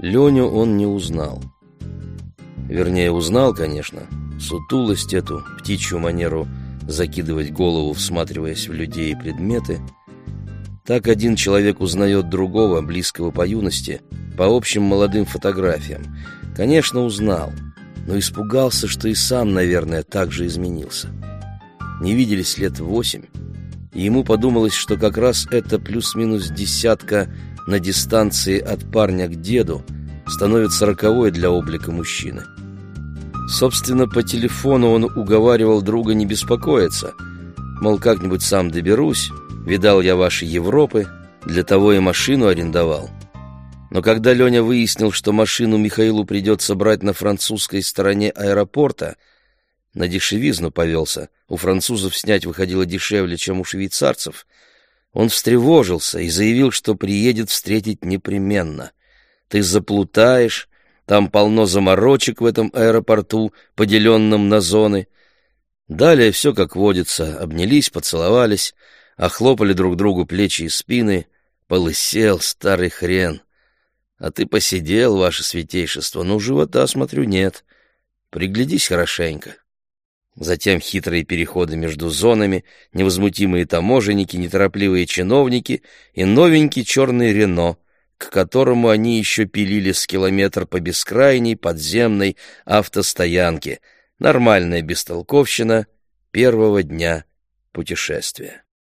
Леню он не узнал. Вернее, узнал, конечно, сутулость эту, птичью манеру закидывать голову, всматриваясь в людей и предметы. Так один человек узнает другого, близкого по юности, по общим молодым фотографиям. Конечно, узнал, но испугался, что и сам, наверное, так же изменился. Не виделись лет 8, и ему подумалось, что как раз это плюс-минус десятка на дистанции от парня к деду становится роковой для облика мужчины. Собственно, по телефону он уговаривал друга не беспокоиться, мол, как-нибудь сам доберусь, видал я ваши Европы, для того и машину арендовал. Но когда Леня выяснил, что машину Михаилу придется брать на французской стороне аэропорта, на дешевизну повелся, у французов снять выходило дешевле, чем у швейцарцев, он встревожился и заявил, что приедет встретить непременно. «Ты заплутаешь, там полно заморочек в этом аэропорту, поделенном на зоны». Далее все как водится, обнялись, поцеловались, охлопали друг другу плечи и спины. Полысел старый хрен. «А ты посидел, ваше святейшество, но живота, смотрю, нет. Приглядись хорошенько». Затем хитрые переходы между зонами, невозмутимые таможенники, неторопливые чиновники и новенький черный Рено, к которому они еще пилили с километр по бескрайней подземной автостоянке. Нормальная бестолковщина первого дня путешествия.